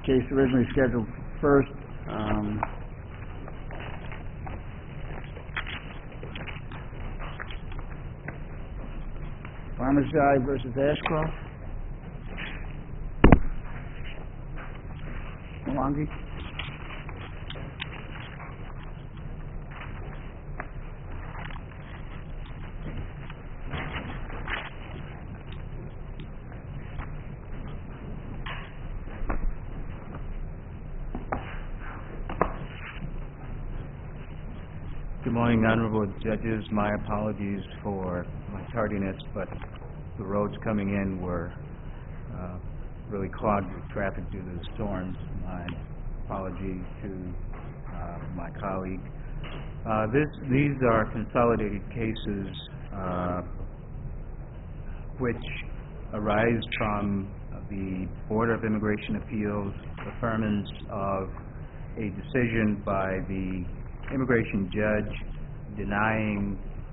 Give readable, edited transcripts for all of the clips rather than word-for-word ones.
case originally scheduled first. Parmesan versus Ashcroft. Malongi. Good morning, honorable judges. My apologies for my tardiness, but the roads coming in were really clogged with traffic due to the storms. My apology to my colleague. These are consolidated cases which arise from the Board of Immigration Appeals affirmance of a decision by the immigration judge denying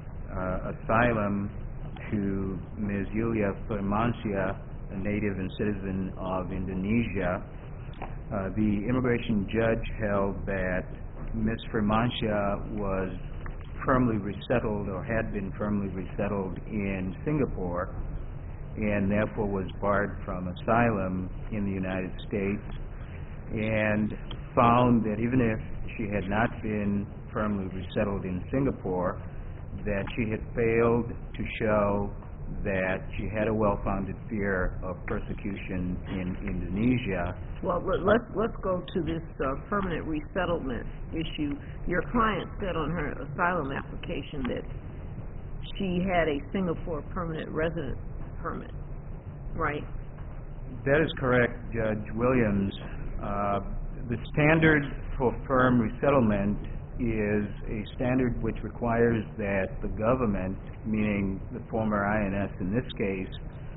asylum to Ms. Yulia Firmansyah, a native and citizen of Indonesia. The immigration judge held that Ms. Firmansyah was firmly resettled or had been firmly resettled in Singapore and therefore was barred from asylum in the United States, and found that even if she had not been firmly resettled in Singapore, that she had failed to show that she had a well-founded fear of persecution in Indonesia. Well, let's go to this permanent resettlement issue. Your client said on her asylum application that she had a Singapore permanent resident permit, right? That is correct, Judge Williams. The standard for firm resettlement is a standard which requires that the government, meaning the former INS in this case,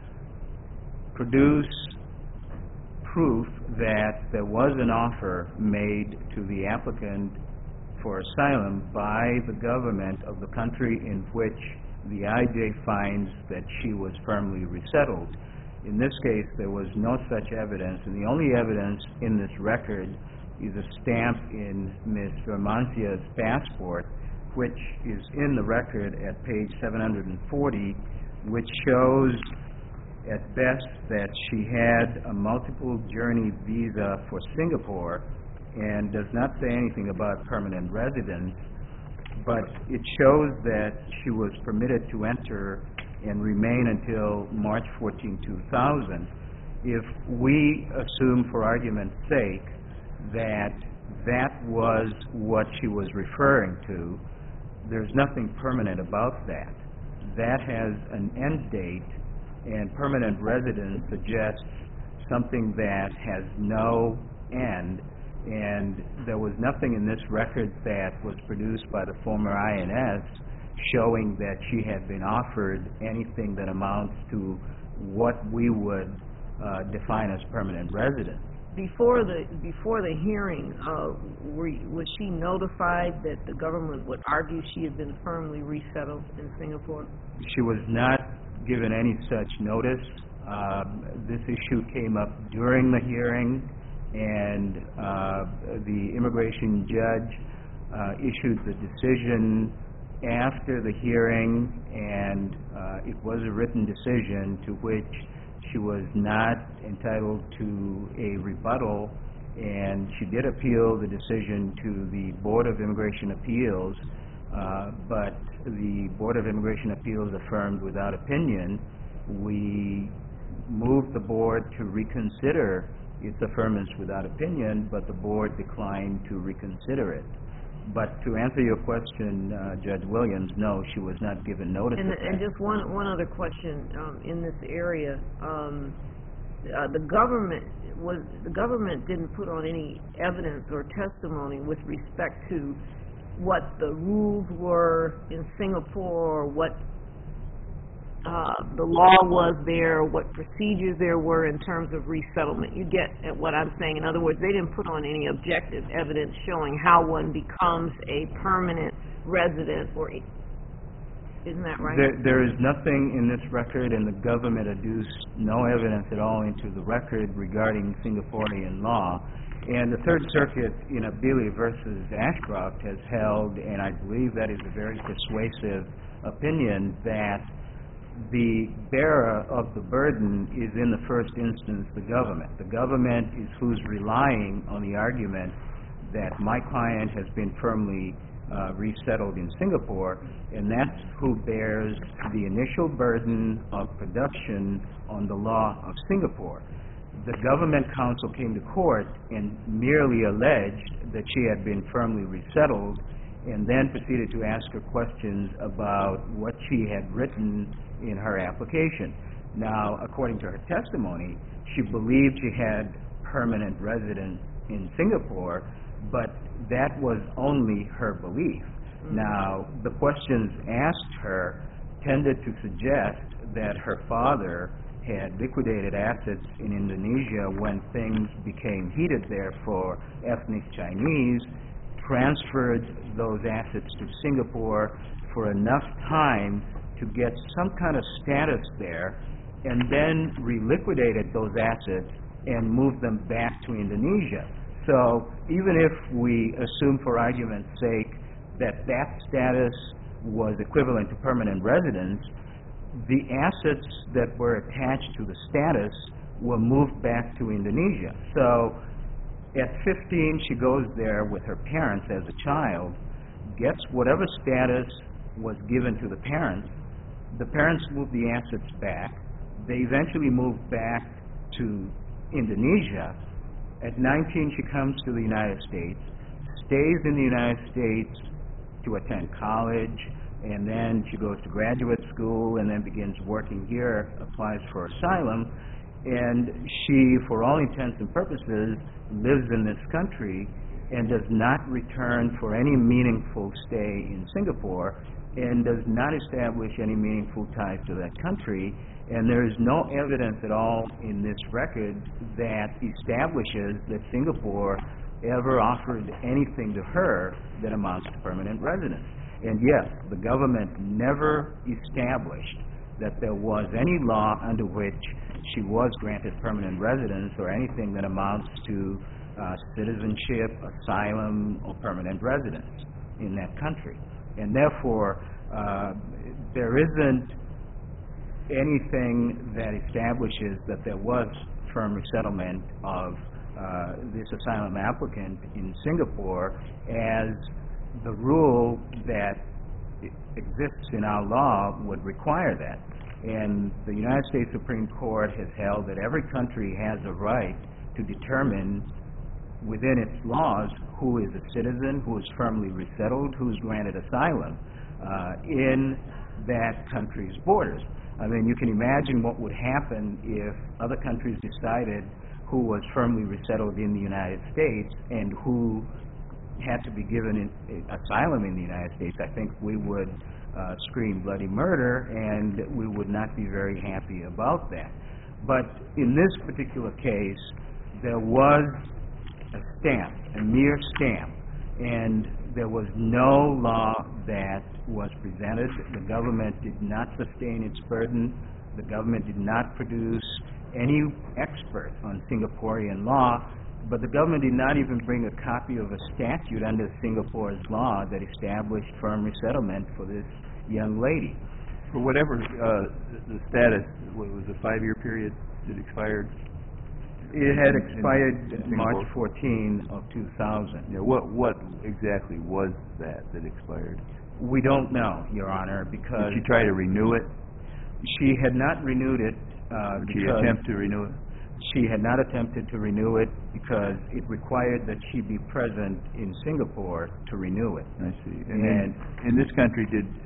produce proof that there was an offer made to the applicant for asylum by the government of the country in which the IJ finds that she was firmly resettled. In this case, there was no such evidence, and the only evidence in this record is a stamp in Ms. Firmansyah's passport, which is in the record at page 740, which shows at best that she had a multiple journey visa for Singapore and does not say anything about permanent residence, but it shows that she was permitted to enter and remain until March 14, 2000. If we assume for argument's sake that that was what she was referring to, there's nothing permanent about that. That has an end date, and permanent residence suggests something that has no end, and there was nothing in this record that was produced by the former INS showing that she had been offered anything that amounts to what we would define as permanent residence. Before the hearing, was she notified that the government would argue she had been firmly resettled in Singapore? She was not given any such notice. This issue came up during the hearing, and the immigration judge issued the decision after the hearing, and it was a written decision to which she was not entitled to a rebuttal, and she did appeal the decision to the Board of Immigration Appeals, but the Board of Immigration Appeals affirmed without opinion. We moved the board to reconsider its affirmance without opinion, but the board declined to reconsider it. But to answer your question, Judge Williams, no, she was not given notice of that. And just one other question in this area. The government didn't put on any evidence or testimony with respect to what the rules were in Singapore, or what the law was there, what procedures there were in terms of resettlement. You get at what I'm saying. In other words, they didn't put on any objective evidence showing how one becomes a permanent resident, or is Isn't that right? There is nothing in this record, and the government adduced no evidence at all into the record regarding Singaporean law. And the Third Circuit in Abili versus Ashcroft has held, and I believe that is a very persuasive opinion, that the bearer of the burden is in the first instance the government. The government is who's relying on the argument that my client has been firmly resettled in Singapore, and that's who bears the initial burden of production on the law of Singapore. The government counsel came to court and merely alleged that she had been firmly resettled, and then proceeded to ask her questions about what she had written in her application. Now, according to her testimony, she believed she had permanent residence in Singapore, but that was only her belief. Now, the questions asked her tended to suggest that her father had liquidated assets in Indonesia when things became heated there for ethnic Chinese, transferred those assets to Singapore for enough time to get some kind of status there, and then reliquidated those assets and moved them back to Indonesia. So even if we assume for argument's sake that that status was equivalent to permanent residence, the assets that were attached to the status were moved back to Indonesia. So at 15, she goes there with her parents as a child, gets whatever status was given to the parents. The parents moved the assets back. They eventually moved back to Indonesia. At 19, she comes to the United States, stays in the United States to attend college, and then she goes to graduate school and then begins working here, applies for asylum, and she, for all intents and purposes, lives in this country and does not return for any meaningful stay in Singapore, and does not establish any meaningful ties to that country. And there is no evidence at all in this record that establishes that Singapore ever offered anything to her that amounts to permanent residence. And yes, the government never established that there was any law under which she was granted permanent residence or anything that amounts to citizenship, asylum, or permanent residence in that country. And therefore, there isn't anything that establishes that there was firm resettlement of this asylum applicant in Singapore, as the rule that exists in our law would require that. And the United States Supreme Court has held that every country has a right to determine within its laws who is a citizen, who is firmly resettled, who is granted asylum in that country's borders. I mean, you can imagine what would happen if other countries decided who was firmly resettled in the United States and who had to be given asylum in the United States. I think we would scream bloody murder, and we would not be very happy about that. But in this particular case, there was a stamp, a mere stamp, and there was no law that was presented. The government did not sustain its burden. The government did not produce any expert on Singaporean law, but the government did not even bring a copy of a statute under Singapore's law that established firm resettlement for this young lady. For whatever the status, what was a 5-year period that expired? It had expired in March 14 of 2000. Yeah, what exactly was that expired? We don't know, Your Honor, because... Did she try to renew it? She had not renewed it Did she attempt to renew it? She had not attempted to renew it because it required that she be present in Singapore to renew it. I see. And in this country,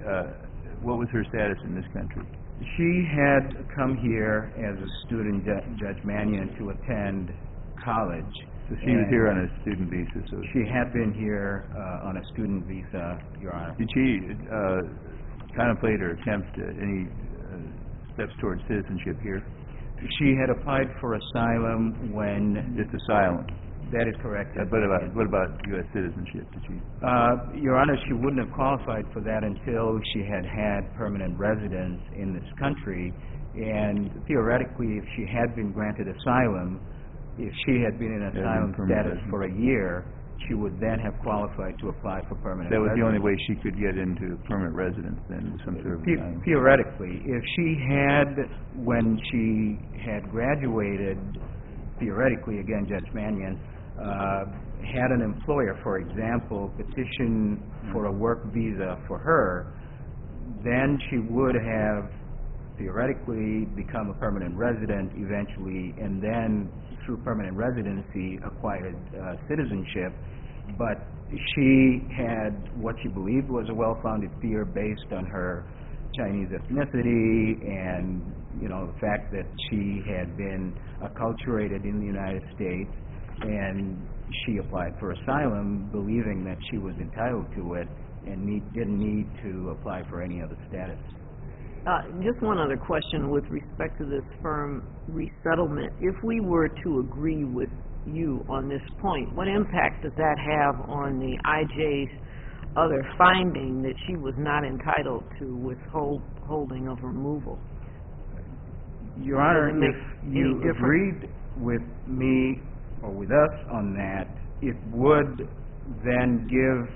what was her status in this country? She had come here as a student, Judge Mannion, to attend college. So she was here on a student visa. So she had been here on a student visa, Your Honor. Did she contemplate or attempt any steps towards citizenship here? She had applied for asylum when... Just asylum? That is correct. What about U.S. citizenship? Did she? Your Honor, she wouldn't have qualified for that until she had had permanent residence in this country. And theoretically, if she had been granted asylum, if she had been in asylum status for a year, she would then have qualified to apply for permanent residence. That was the only way she could get into permanent residence then, some sort of asylum. Theoretically. If she had, when she had graduated, theoretically, again, Judge Mannion, had an employer, for example, petition for a work visa for her, then she would have theoretically become a permanent resident eventually, and then through permanent residency acquired citizenship. But she had what she believed was a well-founded fear based on her Chinese ethnicity and, the fact that she had been acculturated in the United States, and she applied for asylum believing that she was entitled to it and didn't need to apply for any other status. Just one other question with respect to this firm resettlement. If we were to agree with you on this point, what impact does that have on the IJ's other finding that she was not entitled to withholding of removal? Your Honor, if you agreed with me or with us on that, it would then give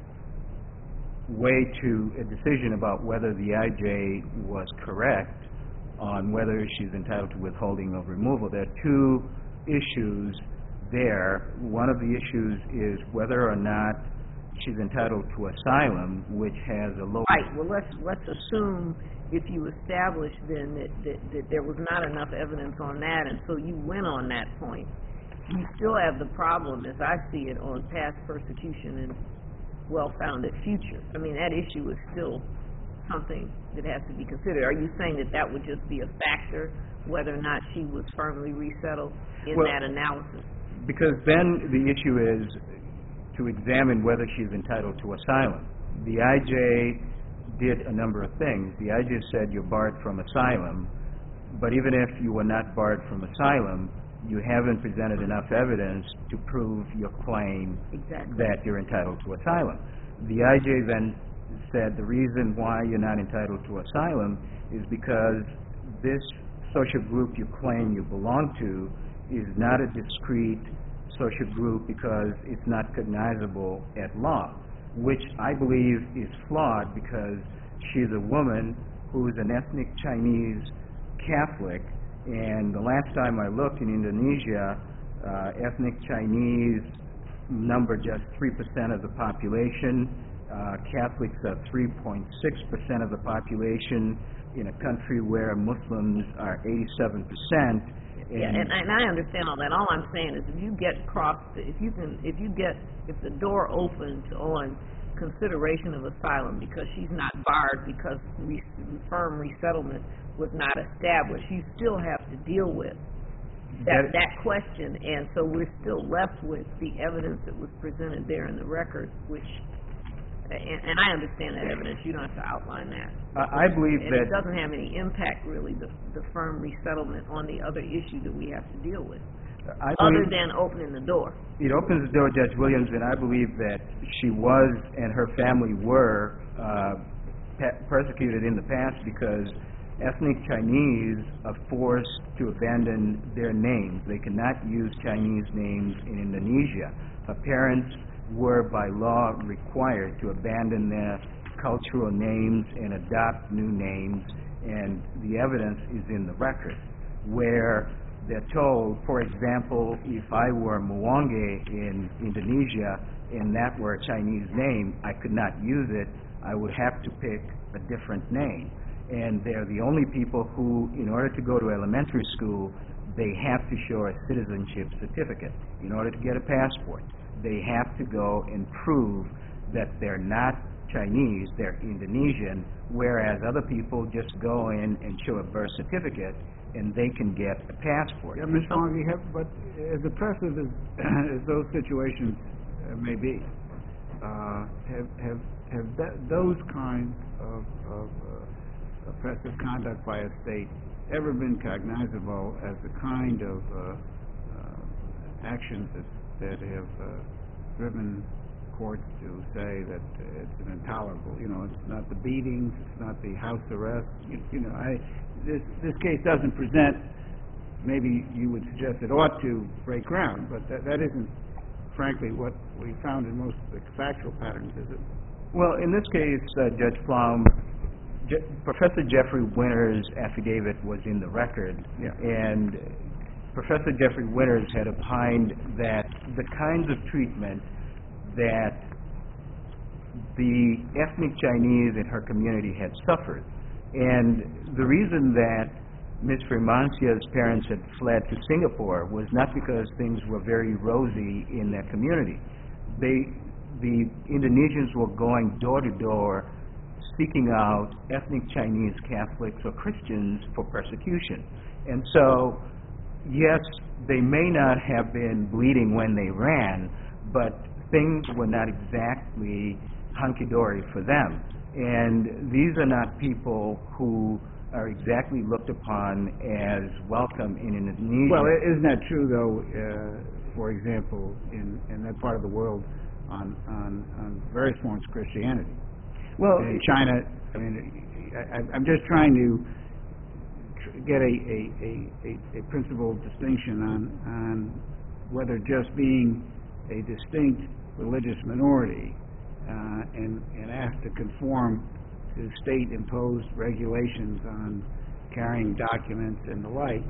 way to a decision about whether the IJ was correct on whether she's entitled to withholding of removal. There are two issues there. One of the issues is whether or not she's entitled to asylum, which has a low... Right. Well, let's assume if you establish then that there was not enough evidence on that, and so you win on that point. You still have the problem, as I see it, on past persecution and well-founded future. I mean, that issue is still something that has to be considered. Are you saying that would just be a factor, whether or not she was firmly resettled in that analysis? Because then the issue is to examine whether she's entitled to asylum. The IJ did a number of things. The IJ said you're barred from asylum, but even if you were not barred from asylum, you haven't presented enough evidence to prove your claim that you're entitled to asylum. The IJ then said the reason why you're not entitled to asylum is because this social group you claim you belong to is not a discrete social group because it's not cognizable at law, which I believe is flawed because she's a woman who's an ethnic Chinese Catholic. And the last time I looked in Indonesia, ethnic Chinese number just 3% of the population. Catholics are 3.6% of the population in a country where Muslims are 87%. And I understand all that. All I'm saying is if you get if the door opens on consideration of asylum because she's not barred because firm resettlement was not established, you still have to deal with that question, and so we're still left with the evidence that was presented there in the record, which, and I understand that evidence, you don't have to outline that. I believe that it doesn't have any impact, really, the firm resettlement on the other issue that we have to deal with, other than opening the door. It opens the door, Judge Williams, and I believe that she was and her family were persecuted in the past because ethnic Chinese are forced to abandon their names. They cannot use Chinese names in Indonesia. Her parents were by law required to abandon their cultural names and adopt new names, and the evidence is in the record where they're told, for example, if I were Mwange in Indonesia and that were a Chinese name, I could not use it. I would have to pick a different name. And they're the only people who, in order to go to elementary school, they have to show a citizenship certificate. In order to get a passport, they have to go and prove that they're not Chinese, they're Indonesian, whereas other people just go in and show a birth certificate and they can get a passport. Yeah, Ms. Wong, but as oppressive as those situations may be, have those kinds of oppressive conduct by a state ever been cognizable as the kind of actions that that have driven courts to say that it's an intolerable, it's not the beatings, it's not the house arrest. This case doesn't present, maybe you would suggest it ought to break ground, but that isn't, frankly, what we found in most of the factual patterns, is it? Well, in this case, Judge Plum, Professor Jeffrey Winter's affidavit was in the record, Yeah. and Professor Jeffrey Winters had opined that the kinds of treatment that the ethnic Chinese in her community had suffered, and the reason that Ms. Fremancia's parents had fled to Singapore was not because things were very rosy in their community. The Indonesians were going door to door seeking out ethnic Chinese Catholics or Christians for persecution. And so, yes, they may not have been bleeding when they ran, but things were not exactly hunky-dory for them. And these are not people who are exactly looked upon as welcome in Indonesia. Well, isn't that true, though, for example, in that part of the world on various forms of Christianity? Well, in China, I mean, I'm just trying to get a principled distinction on whether just being a distinct religious minority and asked to conform to state-imposed regulations on carrying documents and the like,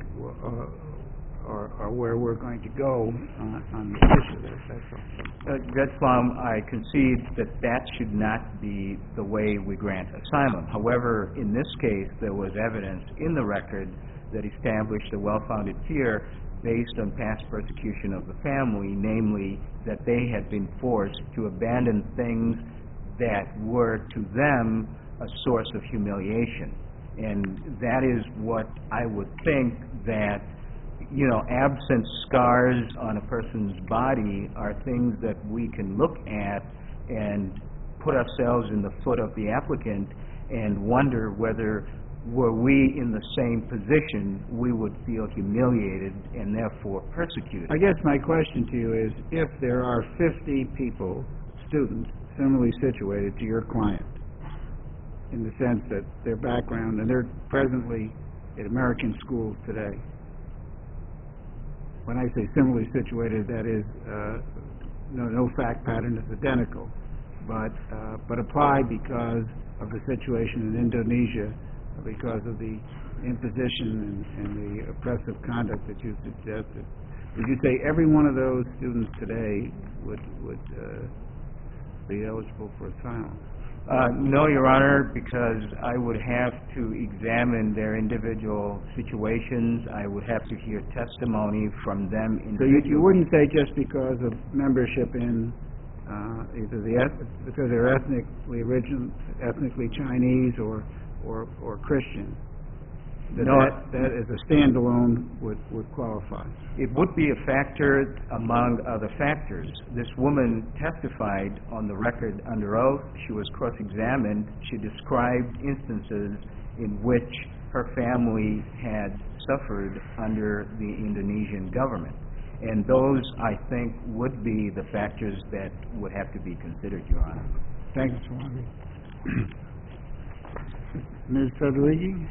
or where we're going to go on this issue. That's all. Judge Plum, I concede that should not be the way we grant asylum. However, in this case, there was evidence in the record that established a well-founded fear based on past persecution of the family, namely that they had been forced to abandon things that were to them a source of humiliation. And that is what I would think that, absent scars on a person's body are things that we can look at and put ourselves in the foot of the applicant and wonder whether, were we in the same position, we would feel humiliated and therefore persecuted. I guess my question to you is, if there are 50 people, students, similarly situated to your client, in the sense that their background, and they're presently in American schools today. When I say similarly situated, that is, no fact pattern is identical, but applied because of the situation in Indonesia, because of the imposition and the oppressive conduct that you suggested. Would you say every one of those students today would be eligible for asylum? No, Your Honor, because I would have to examine their individual situations. I would have to hear testimony from them individually. So you wouldn't say just because of membership in either because they're ethnically Chinese or Christian, that as a standalone would qualify? It would be a factor among other factors. This woman testified on the record under oath. She was cross-examined. She described instances in which her family had suffered under the Indonesian government. And those, I think, would be the factors that would have to be considered, Your Honor. Thank you, Mr. Wonby. Ms. Federighi?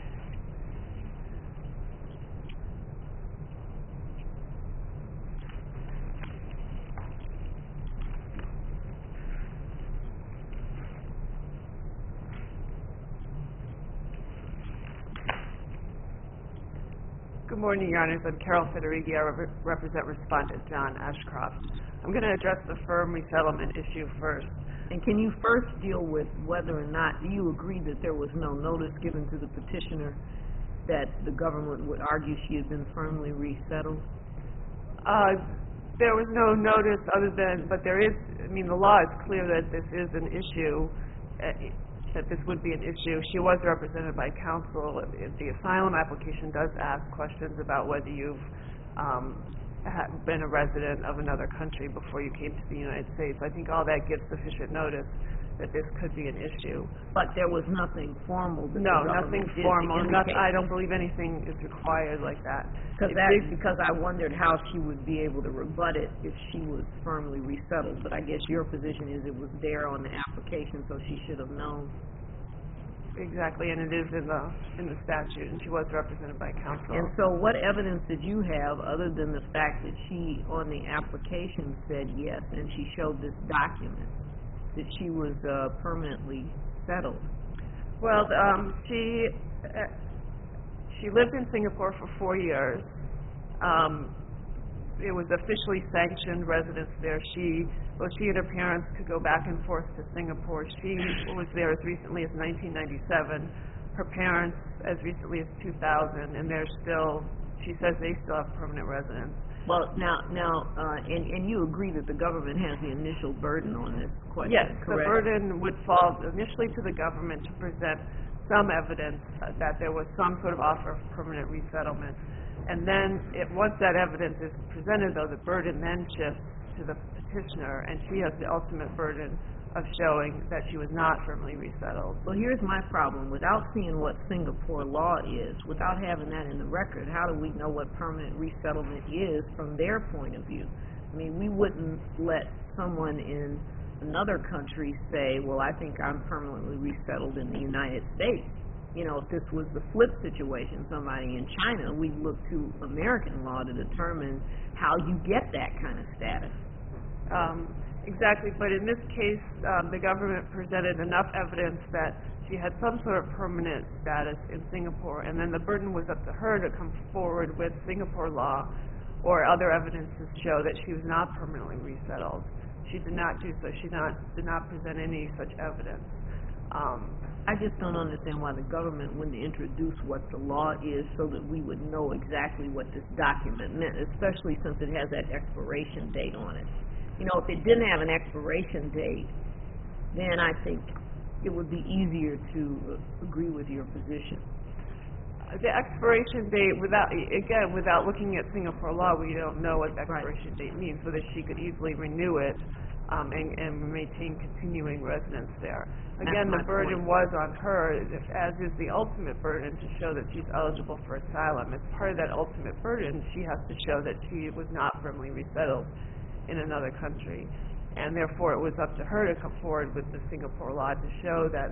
Good morning, Your Honors. I'm Carol Federighi. I represent Respondent John Ashcroft. I'm going to address the firm resettlement issue first. And can you first deal with whether or not, do you agree that there was no notice given to the petitioner that the government would argue she had been firmly resettled? There was no notice other than, but there is, the law is clear that this is an issue, that this would be an issue. She was represented by counsel. The asylum application does ask questions about whether you've been a resident of another country before you came to the United States. I think all that gives sufficient notice that this could be an issue. But there was nothing formal that the No, government nothing did to formal, indicate. I don't believe anything is required like that. Because I wondered how she would be able to rebut it if she was firmly resettled, but I guess your position is it was there on the application, so she should have known. Exactly, and it is in the statute, and she was represented by counsel. And so what evidence did you have, other than the fact that she, on the application, said yes, and she showed this document, that she was permanently settled? Well, she lived in Singapore for 4 years. It was officially sanctioned residence there. She and her parents could go back and forth to Singapore. She was there as recently as 1997. Her parents as recently as 2000, and she says they still have permanent residence. Well, and you agree that the government has the initial burden on this question, yes, correct? the burden would fall initially to the government to present some evidence that there was some sort of offer of permanent resettlement. And then, once that evidence is presented, though, the burden then shifts to the petitioner, and she has the ultimate burden of showing that she was not firmly resettled. Well, here's my problem. Without seeing what Singapore law is, without having that in the record, how do we know what permanent resettlement is from their point of view? I mean, we wouldn't let someone in another country say, well, I think I'm permanently resettled in the United States. You know, if this was the flip situation, somebody in China, we'd look to American law to determine how you get that kind of status. Exactly, but in this case, the government presented enough evidence that she had some sort of permanent status in Singapore, and then the burden was up to her to come forward with Singapore law or other evidence to show that she was not permanently resettled. She did not do so. She did not present any such evidence. I just don't understand why the government wouldn't introduce what the law is so that we would know exactly what this document meant, especially since it has that expiration date on it. You know, if it didn't have an expiration date, then I think it would be easier to agree with your position. The expiration date, without looking at Singapore law, we don't know what the expiration date means, whether she could easily renew it and maintain continuing residence there. Again, the burden was on her, as is the ultimate burden, to show that she's eligible for asylum. As part of that ultimate burden, she has to show that she was not firmly resettled in another country. And therefore, it was up to her to come forward with the Singapore law to show that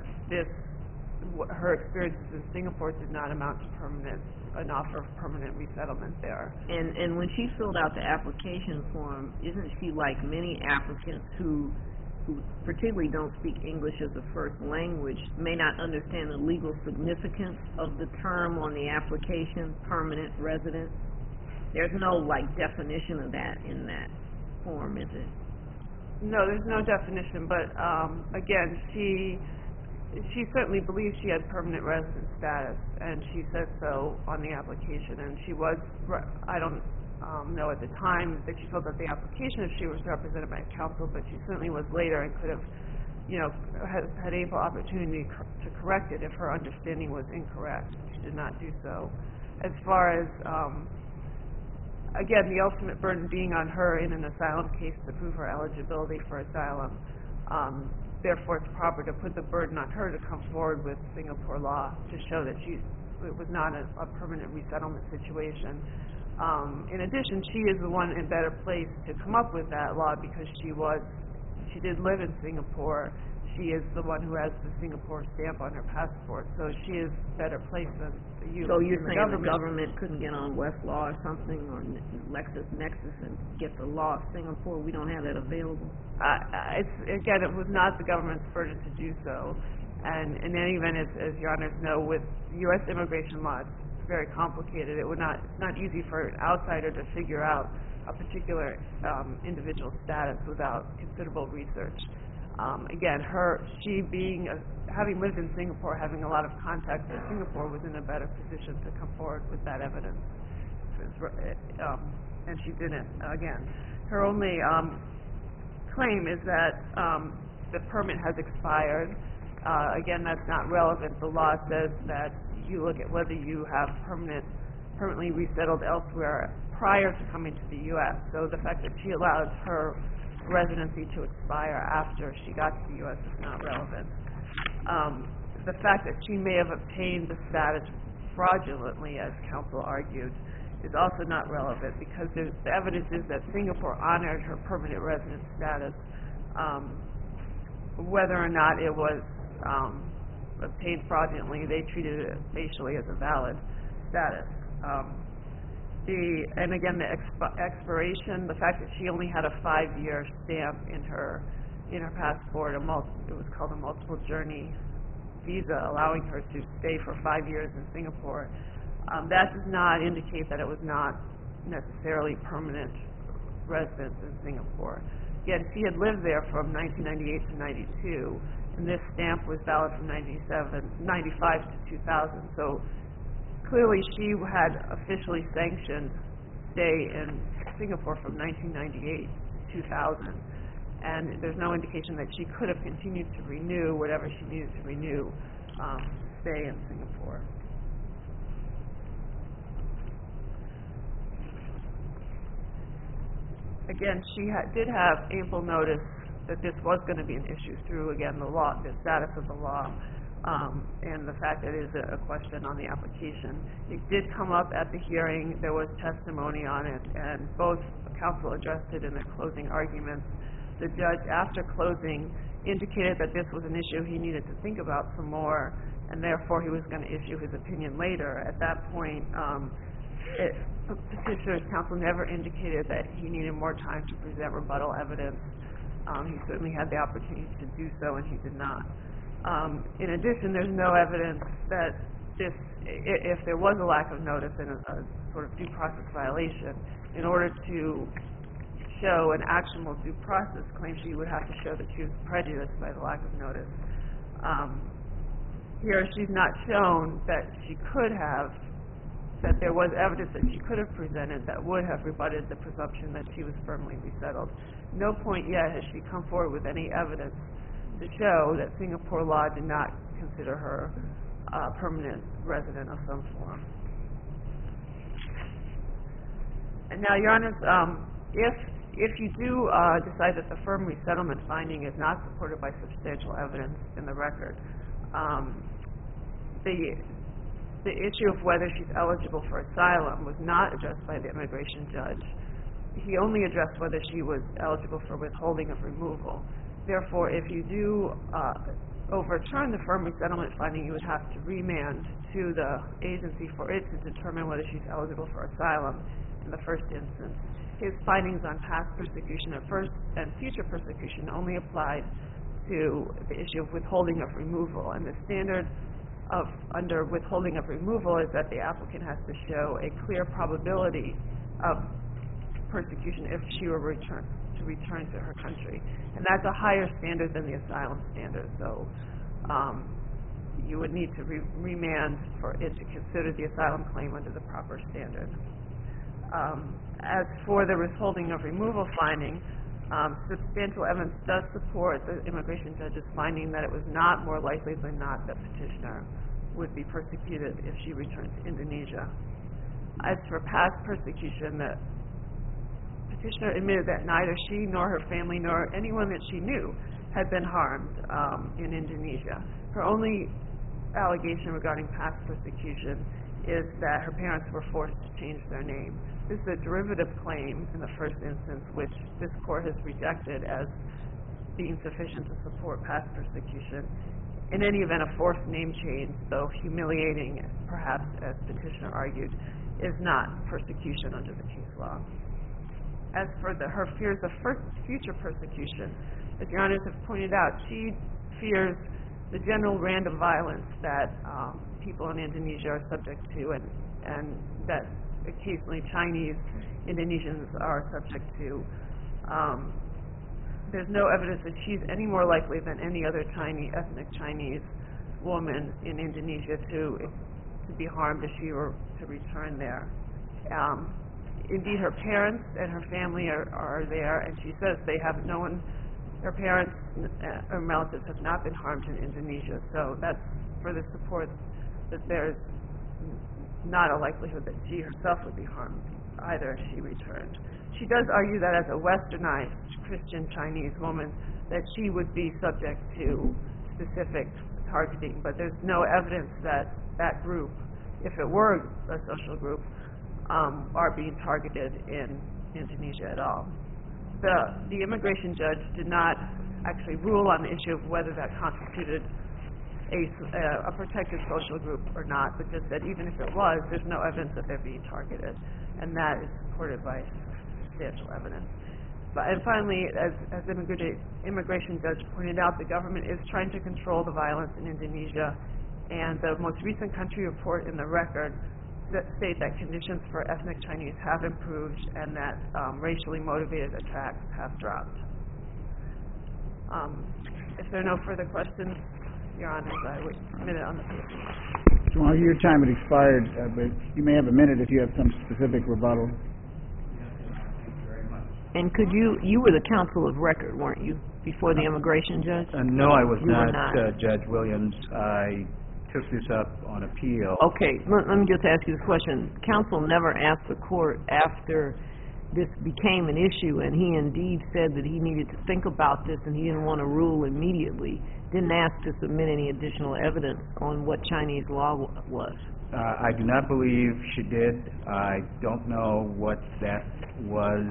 her experiences in Singapore did not amount to an offer of permanent resettlement there. And when she filled out the application form, isn't she like many applicants who particularly don't speak English as a first language, may not understand the legal significance of the term on the application, permanent resident? There's no, definition of that in that form, is it? No, there's no definition, but again, she certainly believes she had permanent resident status, and she said so on the application, and she was, I don't know at the time that she filled out the application if she was represented by counsel, but she certainly was later and could have, had ample opportunity to correct it if her understanding was incorrect. She did not do so. As far as, again, the ultimate burden being on her in an asylum case to prove her eligibility for asylum, therefore it's proper to put the burden on her to come forward with Singapore law to show that it was not a permanent resettlement situation. In addition, she is the one in better place to come up with that law because she did live in Singapore. She is the one who has the Singapore stamp on her passport, so she is better placed than you. So you're saying the government couldn't get on Westlaw or something, or LexisNexis and get the law of Singapore? We don't have that available? Again, it was not the government's burden to do so. And in any event, as your honors know, with U.S. immigration law, it's very complicated. It's not easy for an outsider to figure out a particular individual status without considerable research. Again, she having lived in Singapore, having a lot of contacts in Singapore, was in a better position to come forward with that evidence. And she didn't. Again, her only claim is that the permit has expired. Again, that's not relevant. The law says that you look at whether you have permanently resettled elsewhere prior to coming to the U.S. So the fact that she allowed her residency to expire after she got to the U.S. is not relevant. The fact that she may have obtained the status fraudulently, as counsel argued, is also not relevant because the evidence is that Singapore honored her permanent resident status, whether or not it was obtained fraudulently. They treated it facially as a valid status. And again, the expiration, the fact that she only had a 5-year stamp in her passport, it was called a multiple journey visa, allowing her to stay for 5 years in Singapore. That does not indicate that it was not necessarily permanent residence in Singapore. Again, she had lived there from 1998 to 92, and this stamp was valid from 95 to 2000. So clearly she had officially sanctioned stay in Singapore from 1998 to 2000. And there's no indication that she could have continued to renew whatever she needed to renew stay in Singapore. Again, she did have ample notice that this was going to be an issue through, again, the law, the status of the law, and the fact that it is a question on the application. It did come up at the hearing. There was testimony on it, and both counsel addressed it in their closing arguments. The judge, after closing, indicated that this was an issue he needed to think about some more, and therefore he was going to issue his opinion later. At that point, petitioner's counsel never indicated that he needed more time to present rebuttal evidence. He certainly had the opportunity to do so, and he did not. In addition, there's no evidence that if there was a lack of notice and a sort of due process violation, in order to show an actionable due process claim, she would have to show that she was prejudiced by the lack of notice. Here, she's not shown that she could have, that there was evidence that she could have presented that would have rebutted the presumption that she was firmly resettled. No point yet has she come forward with any evidence to show that Singapore law did not consider her a permanent resident of some form. And now, Your Honors, if you do decide that the firm resettlement finding is not supported by substantial evidence in the record, the issue of whether she's eligible for asylum was not addressed by the immigration judge. He only addressed whether she was eligible for withholding of removal. Therefore, if you do overturn the firm resettlement finding, you would have to remand to the agency for it to determine whether she's eligible for asylum in the first instance. His findings on past persecution and future persecution only applied to the issue of withholding of removal, and the standard under withholding of removal is that the applicant has to show a clear probability of persecution if she were to return to her country, and that's a higher standard than the asylum standard. So you would need to remand for it to consider the asylum claim under the proper standard. As for the withholding of removal finding, substantial evidence does support the immigration judge's finding that it was not more likely than not that petitioner would be persecuted if she returned to Indonesia. As for past persecution, the petitioner admitted that neither she nor her family nor anyone that she knew had been harmed in Indonesia. Her only allegation regarding past persecution is that her parents were forced to change their name. This is a derivative claim in the first instance, which this court has rejected as being sufficient to support past persecution. In any event, a forced name change, though humiliating, perhaps as petitioner argued, is not persecution under the case law. As for her fears of future persecution, as Your Honors have pointed out, she fears the general random violence that people in Indonesia are subject to, and that occasionally Chinese Indonesians are subject to. There's no evidence that she's any more likely than any other ethnic Chinese woman in Indonesia to be harmed if she were to return there. Indeed, her parents and her family are there, and she says they have no one, her parents or relatives have not been harmed in Indonesia, so that's further support that there's not a likelihood that she herself would be harmed either if she returned. She does argue that as a westernized Christian Chinese woman, that she would be subject to specific targeting, but there's no evidence that that group, if it were a social group, are being targeted in Indonesia at all. The immigration judge did not actually rule on the issue of whether that constituted a protected social group or not, but just that even if it was, there's no evidence that they're being targeted, and that is supported by substantial evidence. And finally, as the immigration judge pointed out, the government is trying to control the violence in Indonesia, and the most recent country report in the record that state that conditions for ethnic Chinese have improved and that racially motivated attacks have dropped. If there are no further questions, Your Honors, I would submit it on the paper. Well, your time had expired, but you may have a minute if you have some specific rebuttal. And you were the counsel of record, weren't you, before the immigration judge? No, I was You were not. Judge Williams. I took this up on appeal. Okay, let me just ask you this question. Counsel never asked the court after this became an issue, and he indeed said that he needed to think about this and he didn't want to rule immediately. Didn't ask to submit any additional evidence on what Chinese law was. I do not believe she did. I don't know what that was.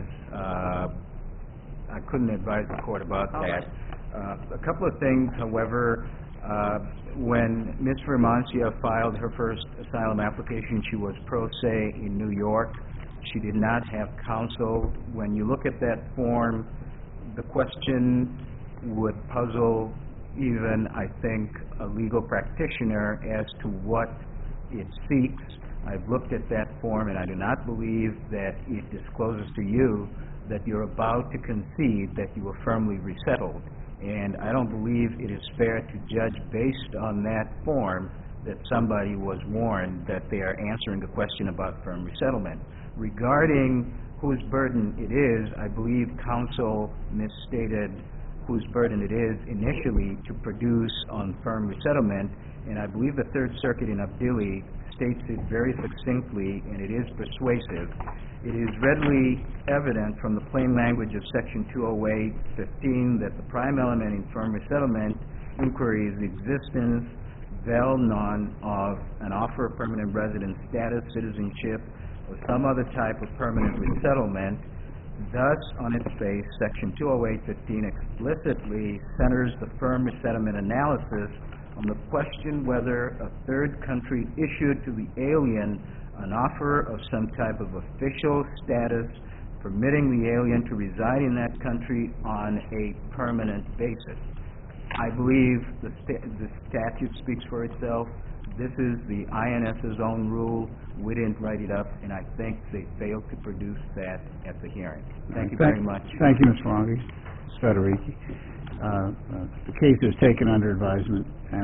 I couldn't advise the court about that. A couple of things, however. When Ms. Vermancia filed her first asylum application, she was pro se in New York. She did not have counsel. When you look at that form, the question would puzzle even, I think, a legal practitioner as to what it seeks. I've looked at that form, and I do not believe that it discloses to you that you're about to concede that you were firmly resettled. And I don't believe it is fair to judge based on that form that somebody was warned that they are answering a question about firm resettlement. Regarding whose burden it is, I believe counsel misstated whose burden it is initially to produce on firm resettlement, and I believe the Third Circuit in Abdili states it very succinctly, and it is persuasive. It is readily evident from the plain language of Section 208.15 that the prime element in firm resettlement inquiry is the existence, vel non, of an offer of permanent residence status, citizenship, or some other type of permanent resettlement. Thus, on its face, Section 208.15 explicitly centers the firm resettlement analysis on the question whether a third country issued to the alien an offer of some type of official status permitting the alien to reside in that country on a permanent basis. I believe the statute speaks for itself. This is the INS's own rule. We didn't write it up, and I think they failed to produce that at the hearing. Thank you very much. Thank you, Mr. Longi. Ms. Federici. The case is taken under advisement.